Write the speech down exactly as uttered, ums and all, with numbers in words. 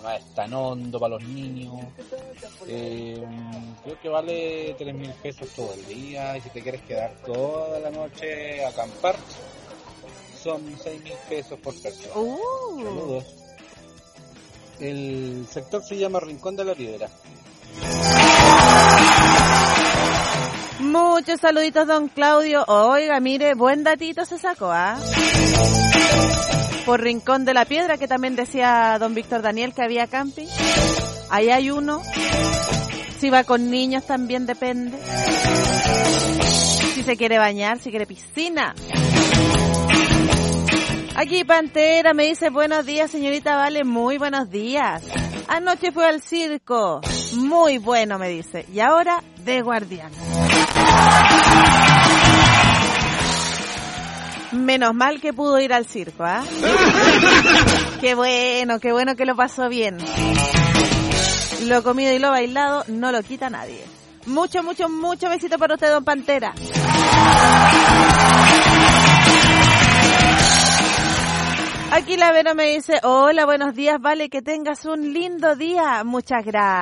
no es tan hondo para los niños. Eh, creo que vale tres mil pesos todo el día, y si te quieres quedar toda la noche a acampar, son seis mil pesos por persona. Uh. Saludos. El sector se llama Rincón de la Piedra. Muchos saluditos, don Claudio. Oiga, mire, buen datito se sacó, ¿ah? Por Rincón de la Piedra, que también decía don Víctor Daniel que había camping. Ahí hay uno. Si va con niños también depende. Si se quiere bañar, si quiere piscina. Aquí Pantera me dice, buenos días, señorita Vale, muy buenos días. Anoche fue al circo. Muy bueno, me dice. Y ahora, de guardián. Menos mal que pudo ir al circo, ¿ah? ¿eh? Qué bueno, qué bueno que lo pasó bien. Lo comido y lo bailado no lo quita nadie. Mucho, mucho, mucho besito para usted, don Pantera. Aquí la Vero me dice, hola, buenos días, Vale, que tengas un lindo día. Muchas gracias.